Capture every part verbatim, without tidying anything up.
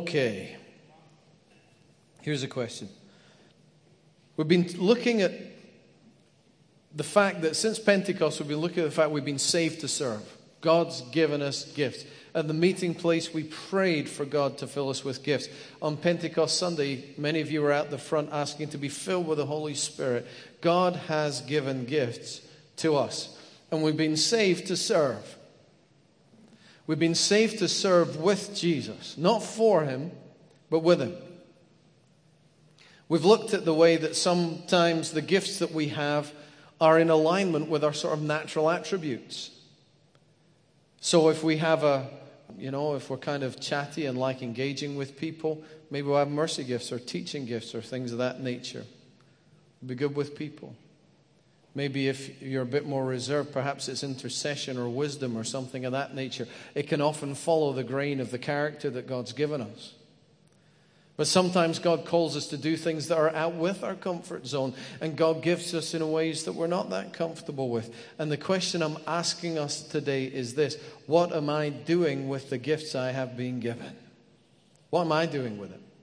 Okay. Here's a question. We've been looking at the fact that since Pentecost, we've been looking at the fact we've been saved to serve. God's given us gifts. At the meeting place, we prayed for God to fill us with gifts. On Pentecost Sunday, many of you were out the front asking to be filled with the Holy Spirit. God has given gifts to us, and we've been saved to serve. We've been saved to serve with Jesus, not for him, but with him. We've looked at the way that sometimes the gifts that we have are in alignment with our sort of natural attributes. So if we have a, you know, if we're kind of chatty and like engaging with people, maybe we'll have mercy gifts or teaching gifts or things of that nature. Be good with people. Maybe if you're a bit more reserved, perhaps it's intercession or wisdom or something of that nature. It can often follow the grain of the character that God's given us. But sometimes God calls us to do things that are out with our comfort zone, and God gives us in ways that we're not that comfortable with. And the question I'm asking us today is this: what am I doing with the gifts I have been given? What am I doing with it?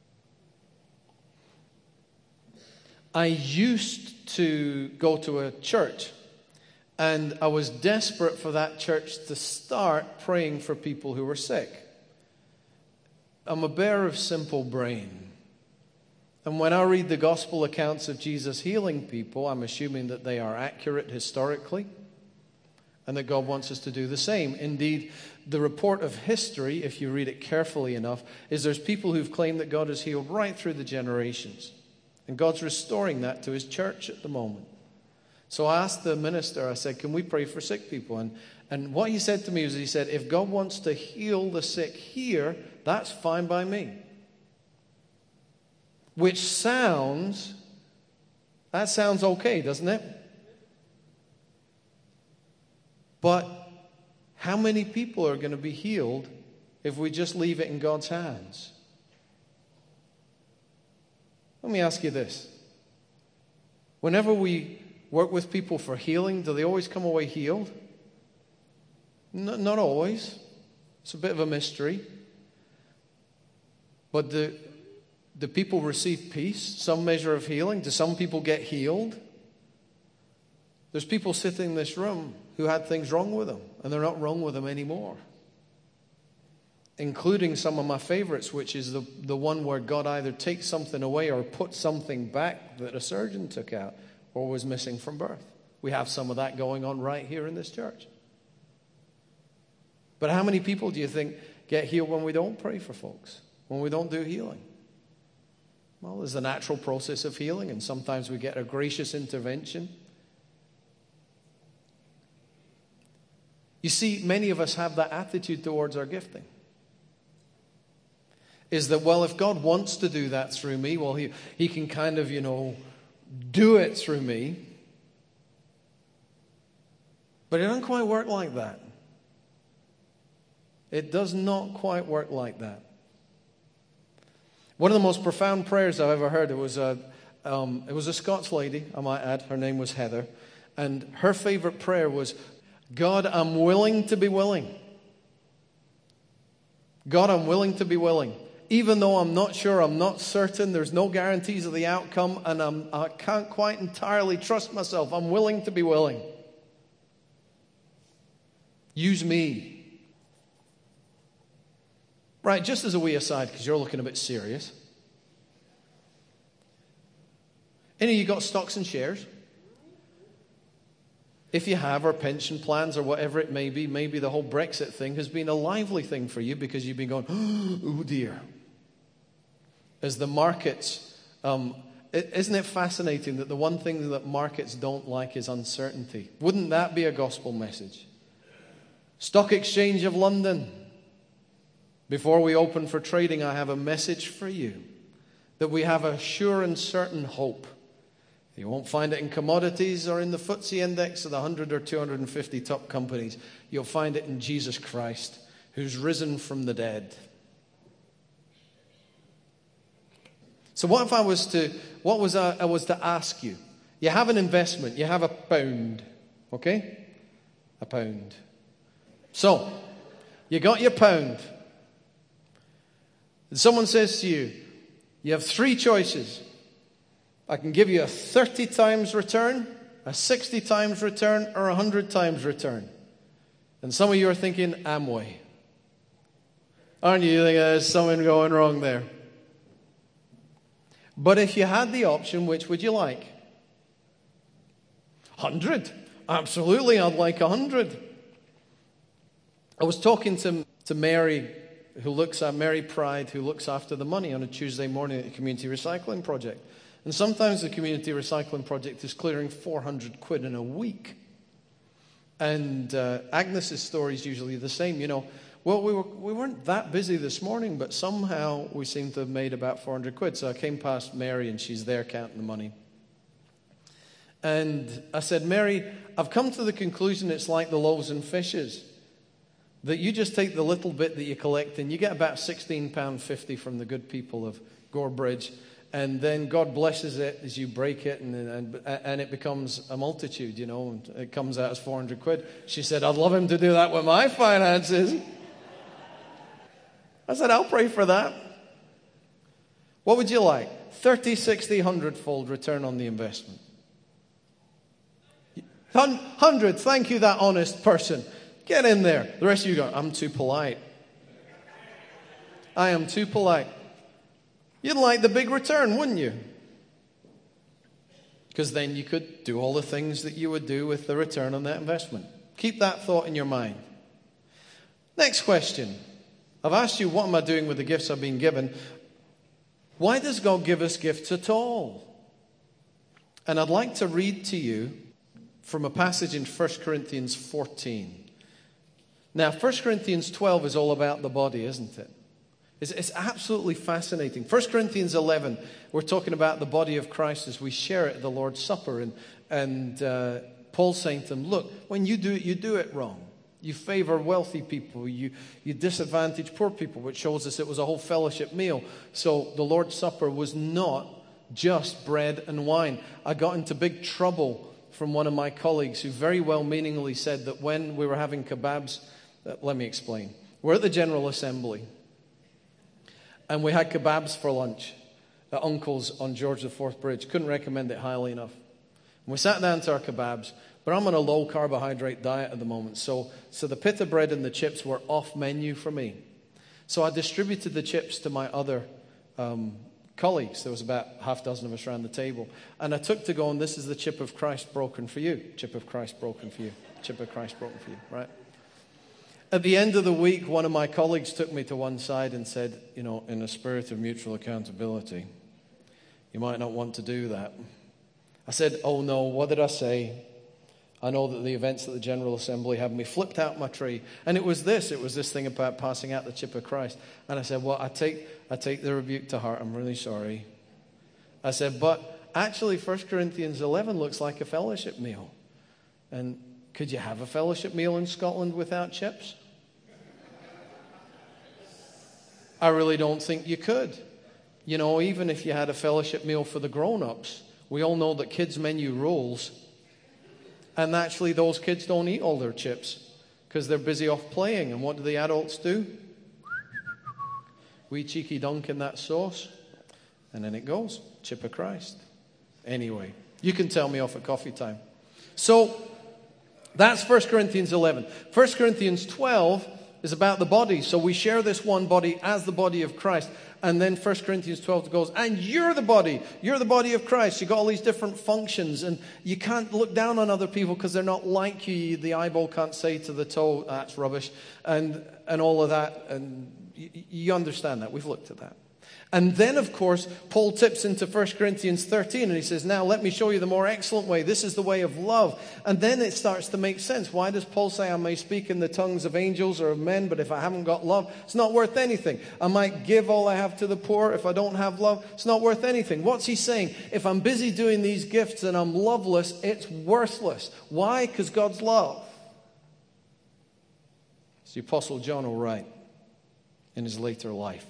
I used to go to a church, and I was desperate for that church to start praying for people who were sick. I'm a bear of simple brain. And when I read the gospel accounts of Jesus healing people, I'm assuming that they are accurate historically and that God wants us to do the same. Indeed, the report of history, if you read it carefully enough, is there's people who've claimed that God has healed right through the generations. And God's restoring that to his church at the moment. So I asked the minister, I said, can we pray for sick people? And, and what he said to me was, he said, if God wants to heal the sick here, that's fine by me. Which sounds, that sounds okay, doesn't it? But how many people are going to be healed if we just leave it in God's hands? Let me ask you this. Whenever we work with people for healing, do they always come away healed? No, not always. It's a bit of a mystery. But do, do people receive peace, some measure of healing? Do some people get healed? There's people sitting in this room who had things wrong with them, and they're not wrong with them anymore. Including some of my favorites, which is the, the one where God either takes something away or puts something back that a surgeon took out or was missing from birth. We have some of that going on right here in this church. But how many people do you think get healed when we don't pray for folks? When we don't do healing? Well, there's the natural process of healing, and sometimes we get a gracious intervention. You see, many of us have that attitude towards our gifting. Is that, well, if God wants to do that through me, well, he, he can kind of, you know, do it through me. But it doesn't quite work like that. It does not quite work like that. One of the most profound prayers I've ever heard, it was a, um, it was a Scots lady, I might add. Her name was Heather. And her favorite prayer was, God, I'm willing to be willing. God, I'm willing to be willing. Even though I'm not sure, I'm not certain, there's no guarantees of the outcome, and I'm, I can't quite entirely trust myself, I'm willing to be willing. Use me. Right, just as a wee aside, because you're looking a bit serious. Any of you got stocks and shares? If you have, or pension plans, or whatever it may be, maybe the whole Brexit thing has been a lively thing for you because you've been going, oh dear. As the markets, um, isn't it fascinating that the one thing that markets don't like is uncertainty? Wouldn't that be a gospel message? Stock Exchange of London. Before we open for trading, I have a message for you. That we have a sure and certain hope. You won't find it in commodities or in the F T S E index of the one hundred or two hundred fifty top companies. You'll find it in Jesus Christ, who's risen from the dead. So what if I was to, what was I, I was to ask you? You have an investment, you have a pound, okay? A pound. So, you got your pound. And someone says to you, you have three choices. I can give you a thirty times return, a sixty times return, or a one hundred times return. And some of you are thinking, Amway. Aren't you? You think there's something going wrong there. But if you had the option, which would you like? one hundred. Absolutely, I'd like one hundred. I was talking to, to Mary, who looks at Mary Pride, who looks after the money on a Tuesday morning at the Community Recycling Project. And sometimes the Community Recycling Project is clearing four hundred quid in a week. And uh, Agnes's story is usually the same. You know, well, we, were, we weren't that busy this morning, but somehow we seem to have made about four hundred quid. So I came past Mary, and she's there counting the money. And I said, Mary, I've come to the conclusion it's like the loaves and fishes. That you just take the little bit that you collect, and you get about sixteen pounds fifty from the good people of Gorebridge. And then God blesses it as you break it, and, and, and it becomes a multitude, you know. And it comes out as four hundred quid. She said, I'd love him to do that with my finances. I said, I'll pray for that. What would you like? thirty, sixty, one hundred fold return on the investment. one hundred, thank you, that honest person. Get in there. The rest of you go, I'm too polite. I am too polite. You'd like the big return, wouldn't you? Because then you could do all the things that you would do with the return on that investment. Keep that thought in your mind. Next question. I've asked you, what am I doing with the gifts I've been given? Why does God give us gifts at all? And I'd like to read to you from a passage in First Corinthians fourteen. Now, First Corinthians twelve is all about the body, isn't it? It's, it's absolutely fascinating. First Corinthians eleven, we're talking about the body of Christ as we share it at the Lord's Supper. And, and uh, Paul's saying to them, look, when you do it, you do it wrong. You favor wealthy people. You, you disadvantage poor people, which shows us it was a whole fellowship meal. So the Lord's Supper was not just bread and wine. I got into big trouble from one of my colleagues who very well-meaningly said that when we were having kebabs, uh, let me explain. We're at the General Assembly, and we had kebabs for lunch at Uncle's on George the Fourth Bridge. Couldn't recommend it highly enough. And we sat down to our kebabs, but I'm on a low-carbohydrate diet at the moment, so, so the pita bread and the chips were off menu for me. So I distributed the chips to my other um colleagues. There was about half a dozen of us around the table. And I took to going, this is the chip of Christ broken for you. Chip of Christ broken for you. Chip of Christ broken for you, right? At the end of the week, one of my colleagues took me to one side and said, you know, in a spirit of mutual accountability, you might not want to do that. I said, oh no, what did I say? I know that the events at the General Assembly have me flipped out my tree. And it was this. It was this thing about passing out the chip of Christ. And I said, well, I take I take the rebuke to heart. I'm really sorry. I said, but actually First Corinthians eleven looks like a fellowship meal. And could you have a fellowship meal in Scotland without chips? I really don't think you could. You know, even if you had a fellowship meal for the grown-ups, we all know that kids' menu rolls. And actually, those kids don't eat all their chips because they're busy off playing. And what do the adults do? We cheeky dunk in that sauce. And then it goes. Chip of Christ. Anyway, you can tell me off at coffee time. So, that's First Corinthians eleven. First Corinthians twelve is about the body. So we share this one body as the body of Christ. And then First Corinthians twelve goes, and you're the body. You're the body of Christ. You've got all these different functions. And you can't look down on other people because they're not like you. The eyeball can't say to the toe, that's rubbish. And, and all of that. And you, you understand that. We've looked at that. And then, of course, Paul tips into First Corinthians thirteen, and he says, now let me show you the more excellent way. This is the way of love. And then it starts to make sense. Why does Paul say, I may speak in the tongues of angels or of men, but if I haven't got love, it's not worth anything. I might give all I have to the poor. If I don't have love, it's not worth anything. What's he saying? If I'm busy doing these gifts and I'm loveless, it's worthless. Why? Because God's love. As the Apostle John will write in his later life.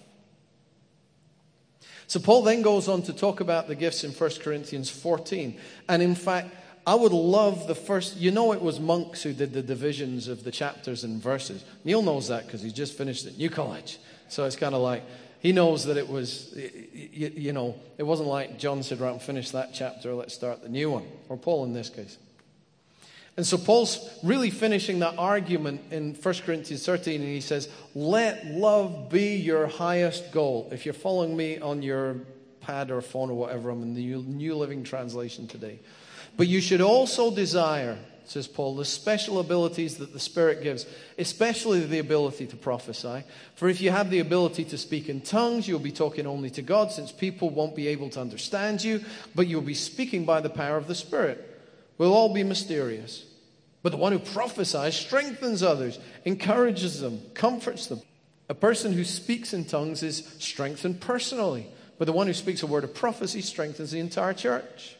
So Paul then goes on to talk about the gifts in First Corinthians fourteen. And in fact, I would love the first, you know it was monks who did the divisions of the chapters and verses. Neil knows that because he's just finished at New College. So it's kind of like, He knows that it was, you, you know, it wasn't like John said, right, finish that chapter, let's start the new one. Or Paul in this case. And so Paul's really finishing that argument in First Corinthians thirteen, and he says, let love be your highest goal. If you're following me on your pad or phone or whatever, I'm in the New, New Living Translation today. But you should also desire, says Paul, the special abilities that the Spirit gives, especially the ability to prophesy. For if you have the ability to speak in tongues, you'll be talking only to God, since people won't be able to understand you, but you'll be speaking by the power of the Spirit. We'll all be mysterious. But the one who prophesies strengthens others, encourages them, comforts them. A person who speaks in tongues is strengthened personally, but the one who speaks a word of prophecy strengthens the entire church.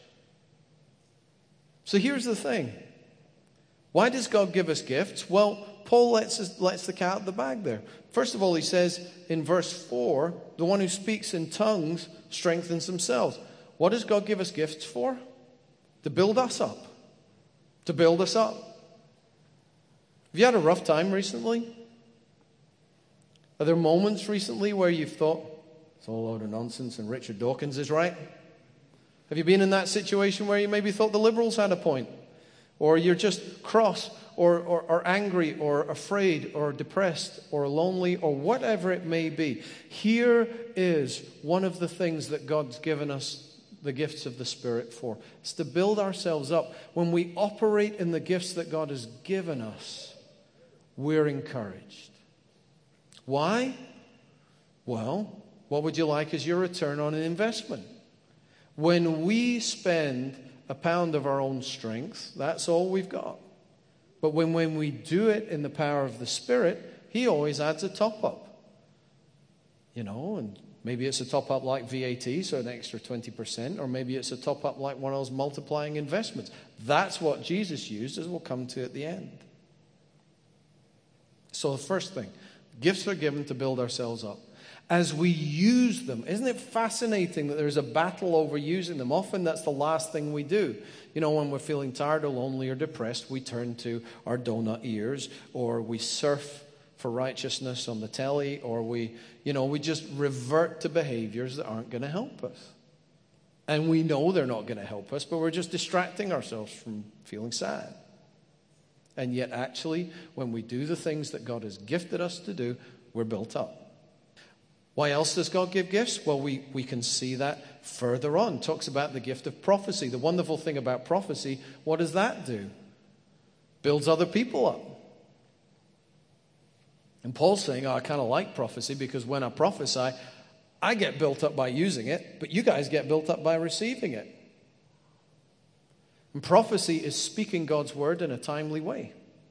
So here's the thing. Why does God give us gifts? Well, Paul lets, us, lets the cat out of the bag there. First of all, he says in verse four, the one who speaks in tongues strengthens themselves. What does God give us gifts for? To build us up. To build us up. Have you had a rough time recently? Are there moments recently where you've thought, it's all a load of nonsense and Richard Dawkins is right? Have you been in that situation where you maybe thought the Liberals had a point? Or you're just cross or, or, or angry or afraid or depressed or lonely or whatever it may be. Here is one of the things that God's given us the gifts of the Spirit for. It's to build ourselves up. When we operate in the gifts that God has given us, we're encouraged. Why? Well, what would you like as your return on an investment? When we spend a pound of our own strength, that's all we've got. But when, when we do it in the power of the Spirit, He always adds a top-up. You know, and maybe it's a top-up like V A T, so an extra twenty percent, or maybe it's a top-up like one of those multiplying investments. That's what Jesus used, as we'll come to at the end. So the first thing, gifts are given to build ourselves up. As we use them, isn't it fascinating that there's a battle over using them? Often that's the last thing we do. You know, when we're feeling tired or lonely or depressed, we turn to our donut ears, or we surf for righteousness on the telly, or we, you know, we just revert to behaviors that aren't going to help us. And we know they're not going to help us, but we're just distracting ourselves from feeling sad. And yet actually, when we do the things that God has gifted us to do, we're built up. Why else does God give gifts? Well, we, we can see that further on. It talks about the gift of prophecy. The wonderful thing about prophecy, what does that do? Builds other people up. And Paul's saying, oh, I kind of like prophecy because when I prophesy, I get built up by using it, but you guys get built up by receiving it. And prophecy is speaking God's word in a timely way.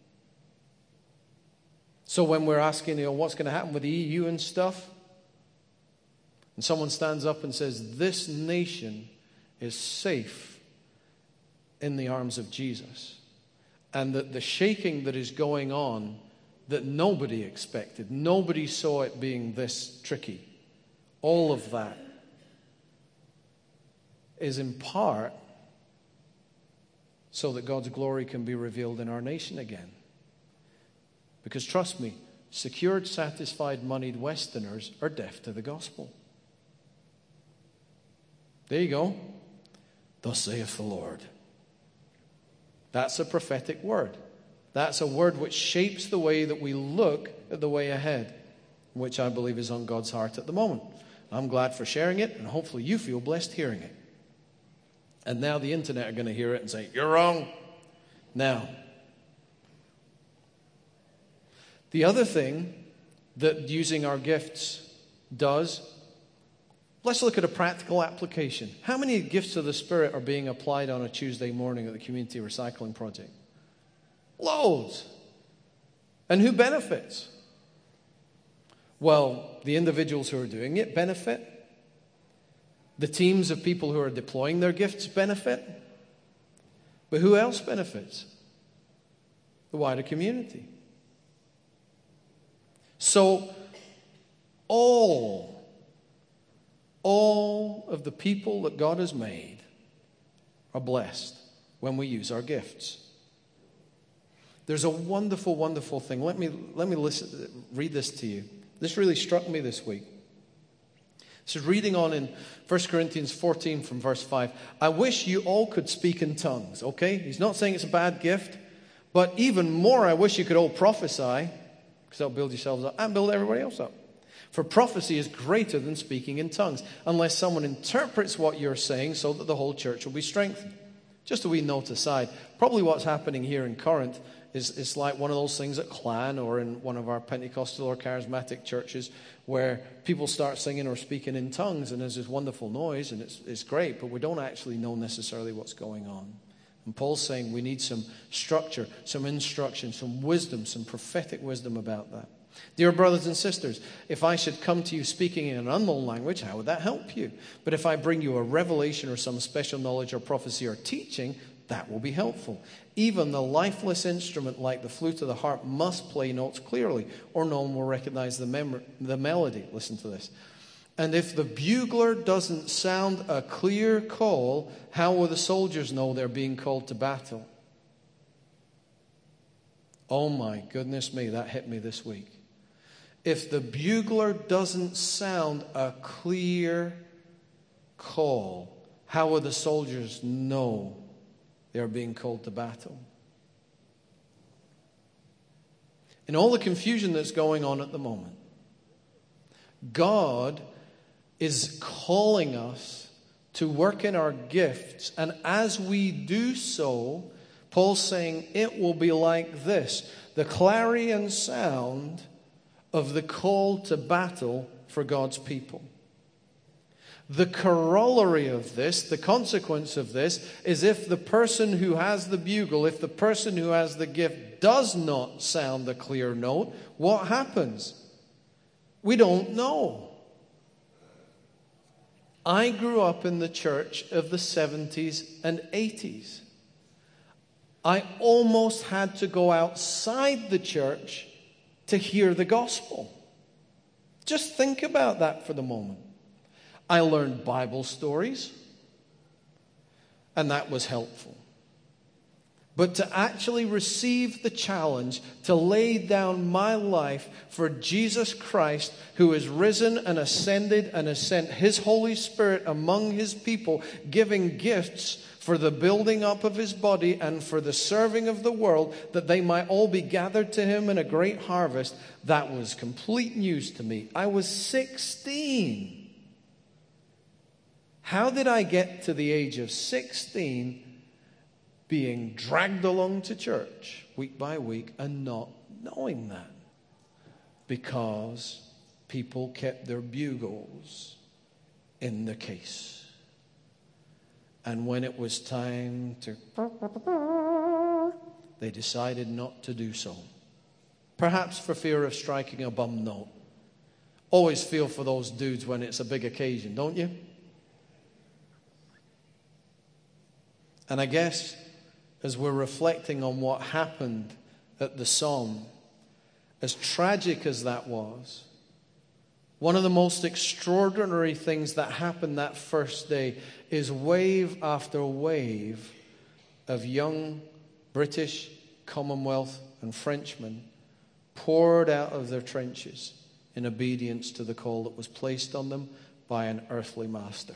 So when we're asking, you know, what's going to happen with the E U and stuff, and someone stands up and says, this nation is safe in the arms of Jesus. And that the shaking that is going on that nobody expected, nobody saw it being this tricky. All of that is in part so that God's glory can be revealed in our nation again. Because trust me, secured, satisfied, moneyed Westerners are deaf to the gospel. There you go. Thus saith the Lord. That's a prophetic word. That's a word which shapes the way that we look at the way ahead, which I believe is on God's heart at the moment. I'm glad for sharing it, and hopefully you feel blessed hearing it. And now the internet are going to hear it and say, you're wrong. Now, the other thing that using our gifts does, let's look at a practical application. How many gifts of the Spirit are being applied on a Tuesday morning at the Community Recycling Project? Loads. And who benefits? Well, the individuals who are doing it benefit. The teams of people who are deploying their gifts benefit. But who else benefits? The wider community. So, all, all of the people that God has made are blessed when we use our gifts. There's a wonderful, wonderful thing. Let me, let me listen, read this to you. This really struck me this week. So reading on in First Corinthians fourteen from verse five, I wish you all could speak in tongues, okay? He's not saying it's a bad gift, but even more, I wish you could all prophesy, because that'll build yourselves up and build everybody else up. For prophecy is greater than speaking in tongues, unless someone interprets what you're saying so that the whole church will be strengthened. Just a wee note aside, probably what's happening here in Corinth is it's like one of those things at Clan or in one of our Pentecostal or charismatic churches where people start singing or speaking in tongues and there's this wonderful noise and it's, it's great, but we don't actually know necessarily what's going on. And Paul's saying we need some structure, some instruction, some wisdom, some prophetic wisdom about that. Dear brothers and sisters, if I should come to you speaking in an unknown language, how would that help you? But if I bring you a revelation or some special knowledge or prophecy or teaching, that will be helpful. Even the lifeless instrument like the flute or the harp must play notes clearly, or no one will recognize the, mem- the melody. Listen to this. And if the bugler doesn't sound a clear call, how will the soldiers know they're being called to battle? Oh my goodness me, that hit me this week. If the bugler doesn't sound a clear call, how will the soldiers know they are being called to battle? In all the confusion that's going on at the moment, God is calling us to work in our gifts. And as we do so, Paul's saying it will be like this. The clarion sound of the call to battle for God's people. The corollary of this, the consequence of this, is if the person who has the bugle, if the person who has the gift does not sound the clear note, what happens? We don't know. I grew up in the church of the seventies and eighties. I almost had to go outside the church to hear the gospel. Just think about that for the moment. I learned Bible stories, and that was helpful. But to actually receive the challenge to lay down my life for Jesus Christ, who is risen and ascended and has sent his Holy Spirit among his people, giving gifts for the building up of his body and for the serving of the world, that they might all be gathered to him in a great harvest, that was complete news to me. I was sixteen. How did I get to the age of sixteen being dragged along to church week by week and not knowing that? Because people kept their bugles in the case. And when it was time to, they decided not to do so. Perhaps for fear of striking a bum note. Always feel for those dudes when it's a big occasion, don't you? And I guess as we're reflecting on what happened at the Somme, as tragic as that was, one of the most extraordinary things that happened that first day is wave after wave of young British, Commonwealth, and Frenchmen poured out of their trenches in obedience to the call that was placed on them by an earthly master.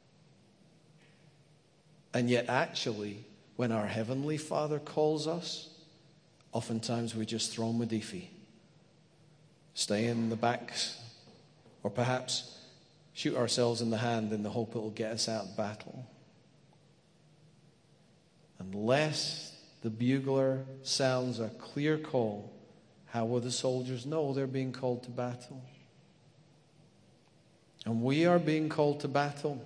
And yet actually, when our Heavenly Father calls us, oftentimes we just throw him a deefy. Stay in the backs, or perhaps shoot ourselves in the hand in the hope it will get us out of battle. Unless the bugler sounds a clear call, how will the soldiers know they're being called to battle? And we are being called to battle.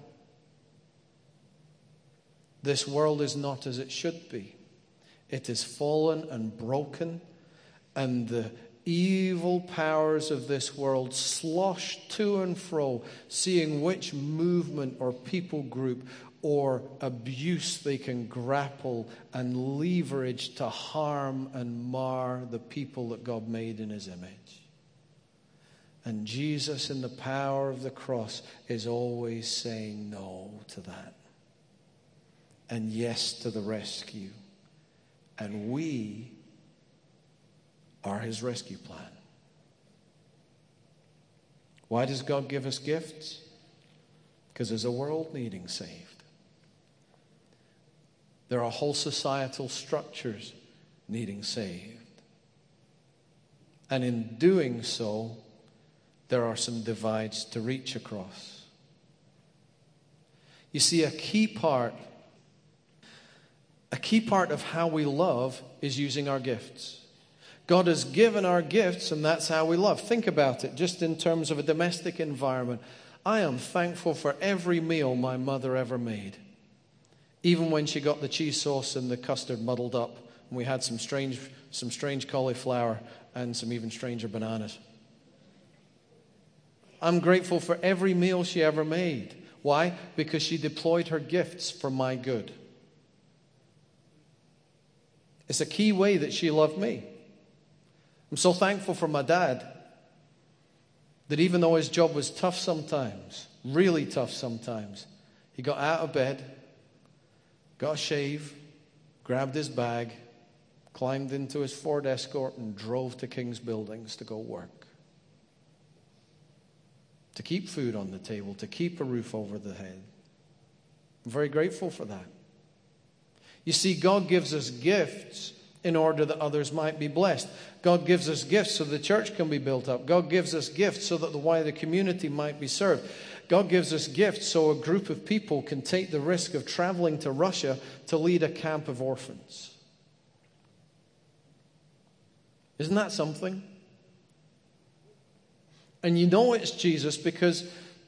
This world is not as it should be. It is fallen and broken, and the evil powers of this world slosh to and fro, seeing which movement or people group or abuse they can grapple and leverage to harm and mar the people that God made in his image. And Jesus, in the power of the cross, is always saying no to that. And yes to the rescue. And we are his rescue plan. Why does God give us gifts? Because there's a world needing saved. There are whole societal structures needing saved. And in doing so, there are some divides to reach across. You see, a key part, a key part of how we love is using our gifts. God has given our gifts, and that's how we love. Think about it, just in terms of a domestic environment. I am thankful for every meal my mother ever made. Even when she got the cheese sauce and the custard muddled up, and we had some strange, some strange cauliflower and some even stranger bananas. I'm grateful for every meal she ever made. Why? Because she deployed her gifts for my good. It's a key way that she loved me. I'm so thankful for my dad that even though his job was tough sometimes, really tough sometimes, he got out of bed, got a shave, grabbed his bag, climbed into his Ford Escort and drove to King's Buildings to go work. To keep food on the table, to keep a roof over the head. I'm very grateful for that. You see, God gives us gifts in order that others might be blessed. God gives us gifts so the church can be built up. God gives us gifts so that the wider community might be served. God gives us gifts so a group of people can take the risk of traveling to Russia to lead a camp of orphans. Isn't that something? And you know it's Jesus because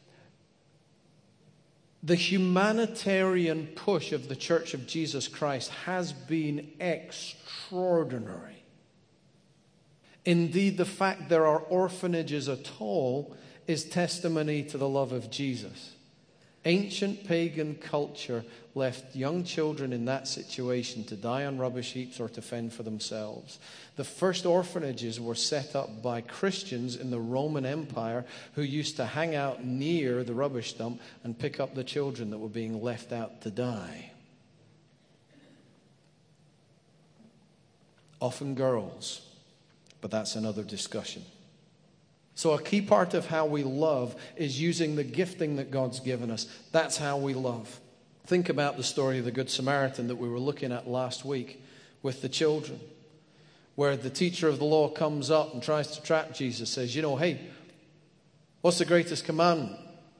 the humanitarian push of the Church of Jesus Christ has been extraordinary. Indeed, the fact there are orphanages at all is testimony to the love of Jesus. Ancient pagan culture left young children in that situation to die on rubbish heaps or to fend for themselves. The first orphanages were set up by Christians in the Roman Empire who used to hang out near the rubbish dump and pick up the children that were being left out to die. Often girls, but that's another discussion. So a key part of how we love is using the gifting that God's given us. That's how we love. Think about the story of the Good Samaritan that we were looking at last week with the children, where the teacher of the law comes up and tries to trap Jesus, says, you know, hey, what's the greatest commandment?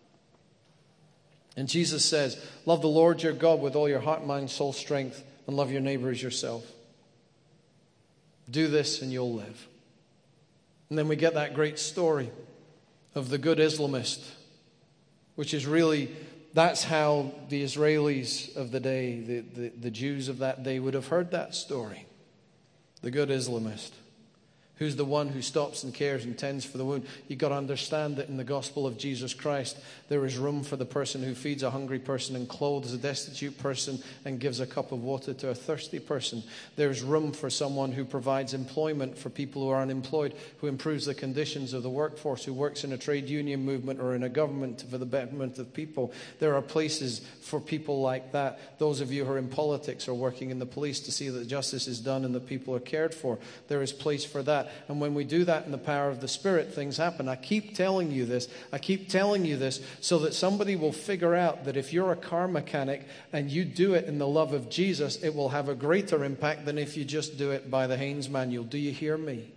And Jesus says, love the Lord your God with all your heart, mind, soul, strength, and love your neighbor as yourself. Do this and you'll live. And then we get that great story of the good Islamist, which is really, that's how the Israelis of the day, the, the, the Jews of that day would have heard that story. The good Islamist, who's the one who stops and cares and tends for the wound. You've got to understand that in the gospel of Jesus Christ, there is room for the person who feeds a hungry person and clothes a destitute person and gives a cup of water to a thirsty person. There's room for someone who provides employment for people who are unemployed, who improves the conditions of the workforce, who works in a trade union movement or in a government for the betterment of people. There are places for people like that. Those of you who are in politics or working in the police to see that justice is done and the people are cared for. There is place for that. And when we do that in the power of the Spirit, things happen. I keep telling you this. I keep telling you this so that somebody will figure out that if you're a car mechanic and you do it in the love of Jesus, it will have a greater impact than if you just do it by the Haynes Manual. Do you hear me?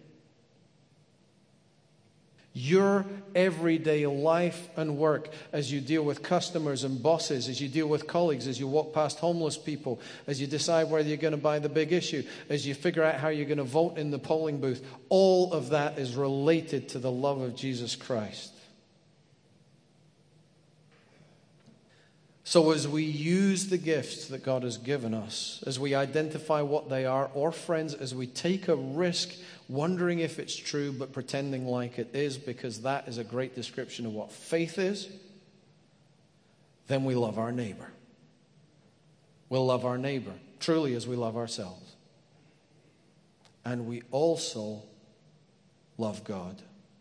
Your everyday life and work as you deal with customers and bosses, as you deal with colleagues, as you walk past homeless people, as you decide whether you're going to buy the big issue, as you figure out how you're going to vote in the polling booth, all of that is related to the love of Jesus Christ. So as we use the gifts that God has given us, as we identify what they are, or friends, as we take a risk wondering if it's true but pretending like it is, because that is a great description of what faith is, then we love our neighbor. We'll love our neighbor truly as we love ourselves. And we also love God.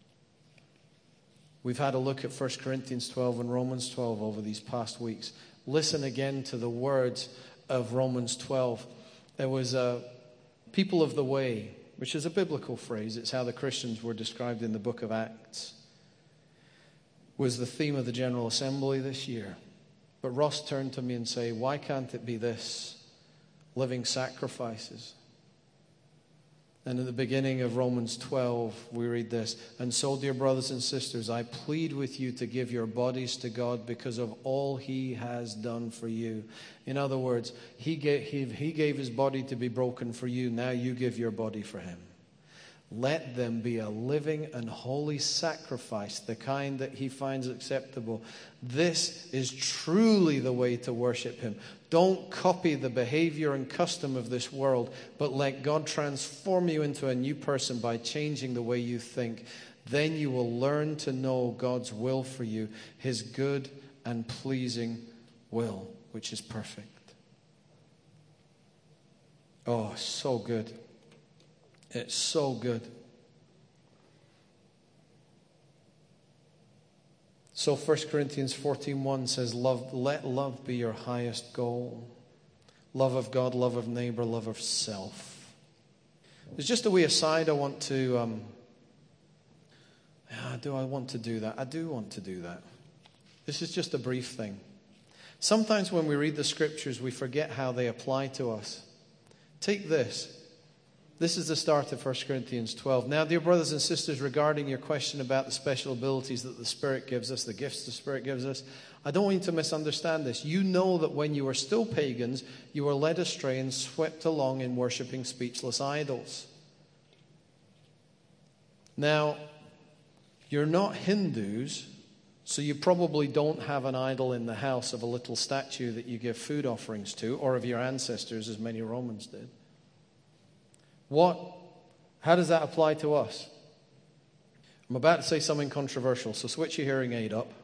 We've had a look at First Corinthians twelve and Romans twelve over these past weeks. Listen again to the words of Romans twelve. There was a people of the way, which is a biblical phrase. It's how the Christians were described in the book of Acts. was the theme of the General Assembly this year. But Ross turned to me and said, why can't it be this? Living sacrifices. And at the beginning of Romans twelve, we read this. And so, dear brothers and sisters, I plead with you to give your bodies to God because of all he has done for you. In other words, he gave, he, he gave his body to be broken for you. Now you give your body for him. Let them be a living and holy sacrifice, the kind that he finds acceptable. This is truly the way to worship him. Don't copy the behavior and custom of this world, but let God transform you into a new person by changing the way you think. Then you will learn to know God's will for you, his good and pleasing will, which is perfect. Oh, so good. It's so good. So First Corinthians fourteen one says, love, let love be your highest goal. Love of God, love of neighbor, love of self. There's just a wee aside I want to, um, yeah, do I want to do that? I do want to do that. This is just a brief thing. Sometimes when we read the scriptures, we forget how they apply to us. Take this. This is the start of First Corinthians twelve. Now, dear brothers and sisters, regarding your question about the special abilities that the Spirit gives us, the gifts the Spirit gives us, I don't want you to misunderstand this. You know that when you were still pagans, you were led astray and swept along in worshiping speechless idols. Now, you're not Hindus, so you probably don't have an idol in the house of a little statue that you give food offerings to, or of your ancestors, as many Romans did. What? How does that apply to us? I'm about to say something controversial, so switch your hearing aid up.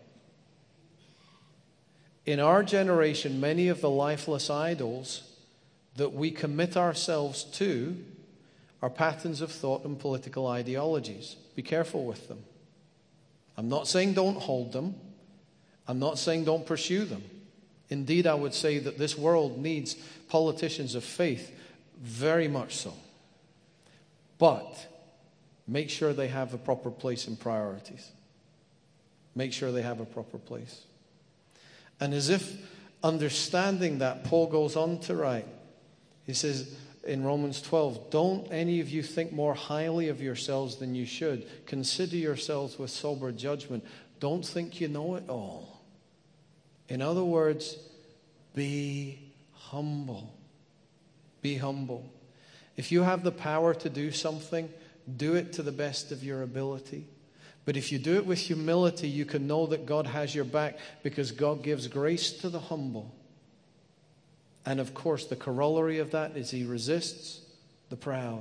In our generation, many of the lifeless idols that we commit ourselves to are patterns of thought and political ideologies. Be careful with them. I'm not saying don't hold them. I'm not saying don't pursue them. Indeed, I would say that this world needs politicians of faith, very much so. But make sure they have a proper place in priorities. Make sure they have a proper place. And as if understanding that, Paul goes on to write. He says in Romans twelve, don't any of you think more highly of yourselves than you should. Consider yourselves with sober judgment. Don't think you know it all. In other words, be humble. Be humble. If you have the power to do something, do it to the best of your ability. But if you do it with humility, you can know that God has your back because God gives grace to the humble. And of course, the corollary of that is he resists the proud.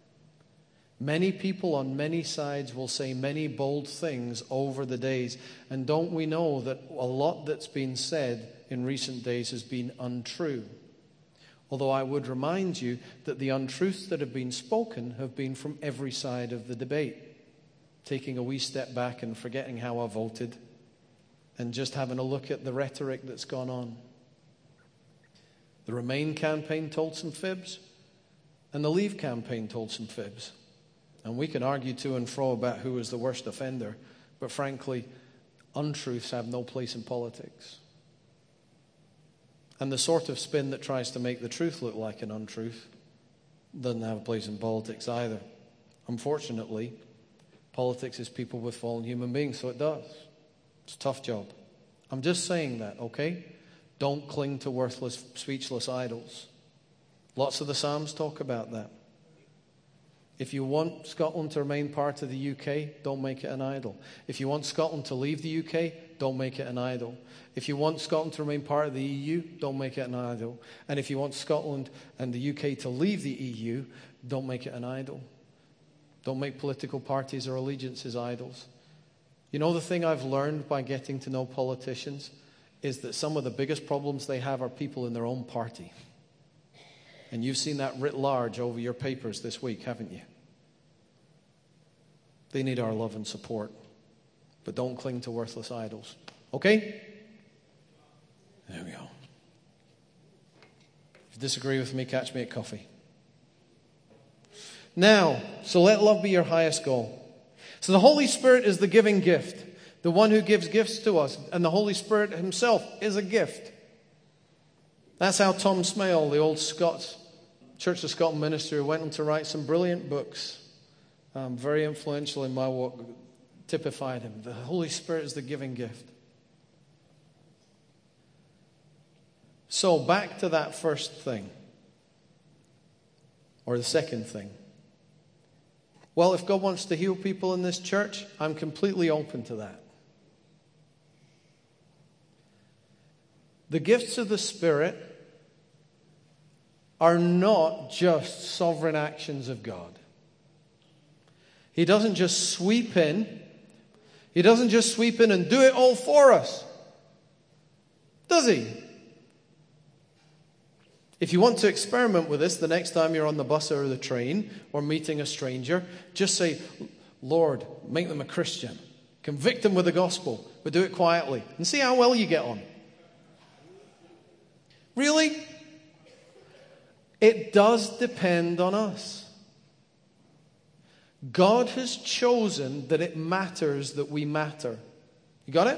Many people on many sides will say many bold things over the days. And don't we know that a lot that's been said in recent days has been untrue? Although I would remind you that the untruths that have been spoken have been from every side of the debate. Taking a wee step back and forgetting how I voted and just having a look at the rhetoric that's gone on. The Remain campaign told some fibs, and the Leave campaign told some fibs. And we can argue to and fro about who was the worst offender, but frankly, untruths have no place in politics. And the sort of spin that tries to make the truth look like an untruth doesn't have a place in politics either. Unfortunately, politics is people with fallen human beings, so it does. It's a tough job. I'm just saying that, okay? Don't cling to worthless, speechless idols. Lots of the Psalms talk about that. If you want Scotland to remain part of the U K, don't make it an idol. If you want Scotland to leave the U K, don't make it an idol. If you want Scotland to remain part of the E U, don't make it an idol. And if you want Scotland and the U K to leave the E U, don't make it an idol. Don't make political parties or allegiances idols. You know the thing I've learned by getting to know politicians is that some of the biggest problems they have are people in their own party. And you've seen that writ large over your papers this week, haven't you? They need our love and support. But don't cling to worthless idols. Okay? There we go. If you disagree with me, catch me at coffee. Now, so let love be your highest goal. So the Holy Spirit is the giving gift. The one who gives gifts to us. And the Holy Spirit himself is a gift. That's how Tom Smale, the old Scots, Church of Scotland minister, went on to write some brilliant books. Um, very influential in my walk. Typified him. The Holy Spirit is the giving gift. So back to that first thing. Or the second thing. Well, if God wants to heal people in this church, I'm completely open to that. The gifts of the Spirit are not just sovereign actions of God. He doesn't just sweep in. He doesn't just sweep in and do it all for us. Does he? If you want to experiment with this the next time you're on the bus or the train or meeting a stranger, just say, Lord, make them a Christian. Convict them with the gospel, but do it quietly. And see how well you get on. Really? It does depend on us. God has chosen that it matters that we matter. You got it?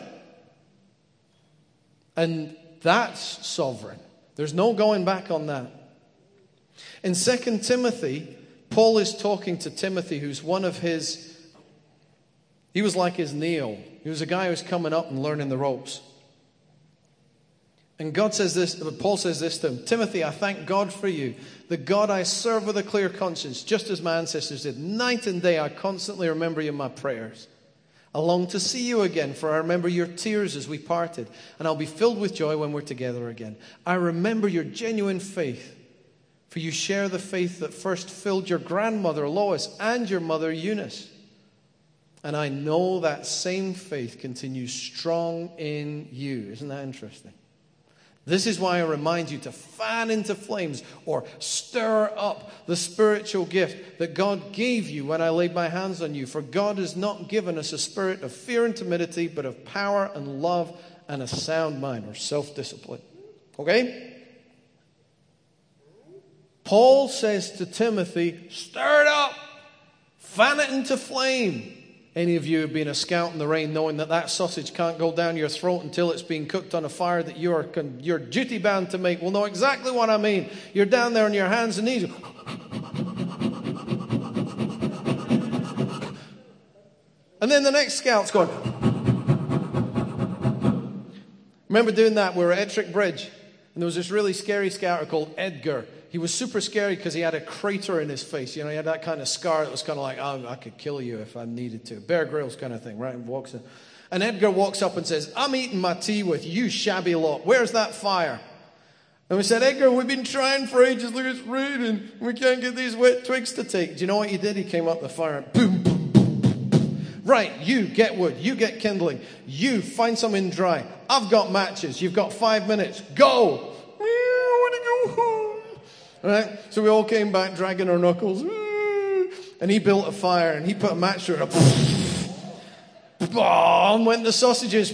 And that's sovereign. There's no going back on that. In Second Timothy, Paul is talking to Timothy, who's one of his, he was like his Neil. He was a guy who was coming up and learning the ropes. And God says this, Paul says this to him, Timothy, I thank God for you, the God I serve with a clear conscience, just as my ancestors did. Night and day I constantly remember you in my prayers. I long to see you again, for I remember your tears as we parted, and I'll be filled with joy when we're together again. I remember your genuine faith, for you share the faith that first filled your grandmother Lois and your mother Eunice. And I know that same faith continues strong in you. Isn't that interesting? This is why I remind you to fan into flames or stir up the spiritual gift that God gave you when I laid my hands on you. For God has not given us a spirit of fear and timidity, but of power and love and a sound mind, or self-discipline. Okay? Paul says to Timothy, stir it up, fan it into flame. Any of you have been a scout in the rain knowing that that sausage can't go down your throat until it's been cooked on a fire that you are you're duty bound to make will know exactly what I mean. You're down there on your hands and knees. And then the next scout's going. Remember doing that? We were at Ettrick Bridge. And there was this really scary scouter called Edgar. He was super scary because he had a crater in his face. You know, he had that kind of scar that was kind of like, oh, I could kill you if I needed to. Bear Grylls kind of thing, right? And walks in. And Edgar walks up and says, I'm eating my tea with you shabby lot. Where's that fire? And we said, Edgar, we've been trying for ages. Look, it's raining. We can't get these wet twigs to take. Do you know what he did? He came up the fire and boom, boom, boom, boom, boom. Right, you get wood. You get kindling. You find something dry. I've got matches. You've got five minutes. Go. I want to go home. Right? So we all came back dragging our knuckles. And he built a fire and he put a match to it. Boom! Went the sausages.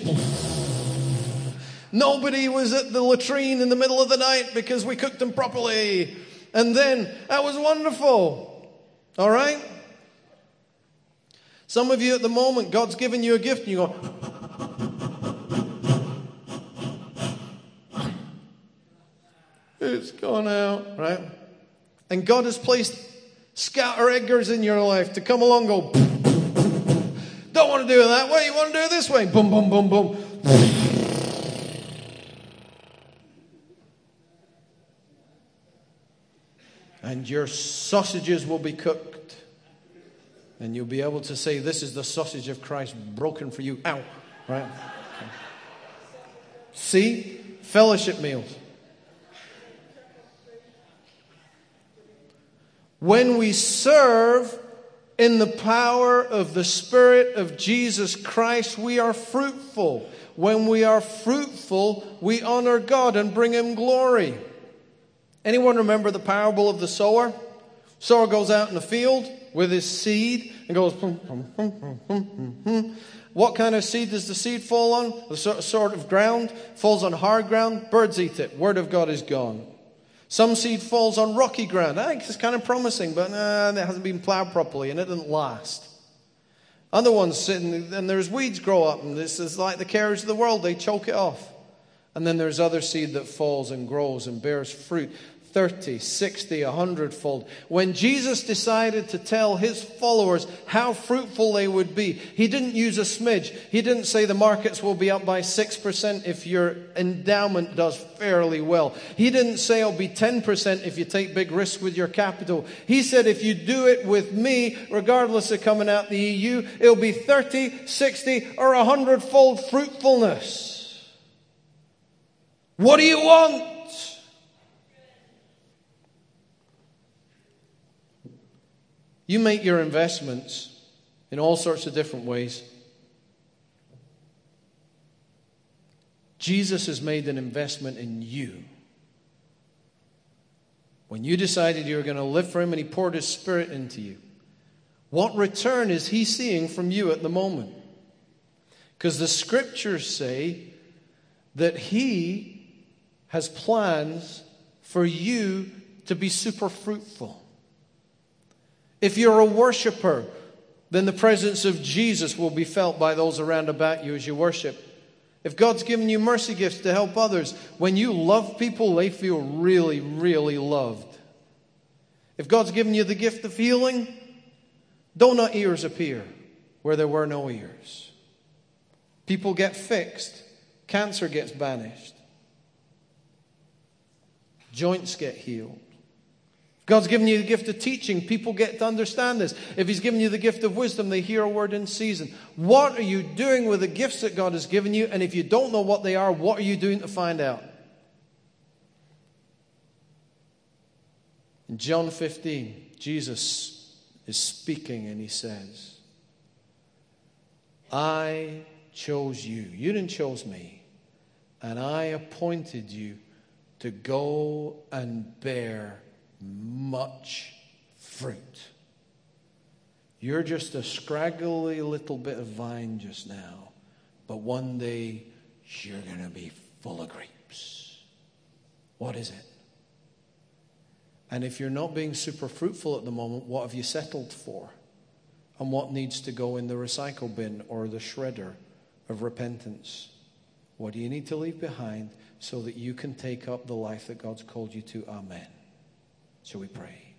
Nobody was at the latrine in the middle of the night because we cooked them properly. And then, that was wonderful. All right? Some of you at the moment, God's given you a gift and you go, it's gone out, right? And God has placed scouter Edgars in your life to come along and go, don't want to do it that way, you want to do it this way. Boom, boom, boom, boom. And your sausages will be cooked. And you'll be able to say, this is the sausage of Christ broken for you. Ow. Right? Okay. See? Fellowship meals. When we serve in the power of the Spirit of Jesus Christ, we are fruitful. When we are fruitful, we honor God and bring Him glory. Anyone remember the parable of the sower? Sower goes out in the field with his seed and goes, hum, hum, hum, hum, hum, hum. What kind of seed does the seed fall on? The sort of ground falls on hard ground. Birds eat it. Word of God is gone. Some seed falls on rocky ground. I think it's kind of promising, but uh, it hasn't been plowed properly and it didn't last. Other ones sitting, and there's weeds grow up, and this is like the cares of the world. They choke it off. And then there's other seed that falls and grows and bears fruit, thirty, sixty, a hundredfold. When Jesus decided to tell his followers how fruitful they would be, he didn't use a smidge. He didn't say the markets will be up by six percent if your endowment does fairly well. He didn't say it'll be ten percent if you take big risks with your capital. He said if you do it with me, regardless of coming out the E U, it'll be thirty, sixty, or a hundredfold fruitfulness. What do you want? You make your investments in all sorts of different ways. Jesus has made an investment in you. When you decided you were going to live for him and he poured his Spirit into you, what return is he seeing from you at the moment? Because the scriptures say that he has plans for you to be super fruitful. If you're a worshiper, then the presence of Jesus will be felt by those around about you as you worship. If God's given you mercy gifts to help others, when you love people, they feel really, really loved. If God's given you the gift of healing, donut ears appear where there were no ears. People get fixed. Cancer gets banished. Joints get healed. If God's given you the gift of teaching, people get to understand this. If he's given you the gift of wisdom, they hear a word in season. What are you doing with the gifts that God has given you? And if you don't know what they are, what are you doing to find out? In John fifteen, Jesus is speaking and he says, I chose you. You didn't choose me. And I appointed you to go and bear much fruit. You're just a scraggly little bit of vine just now, but one day you're going to be full of grapes. What is it? And if you're not being super fruitful at the moment, what have you settled for? And what needs to go in the recycle bin or the shredder of repentance? What do you need to leave behind so that you can take up the life that God's called you to? Amen. Shall we pray?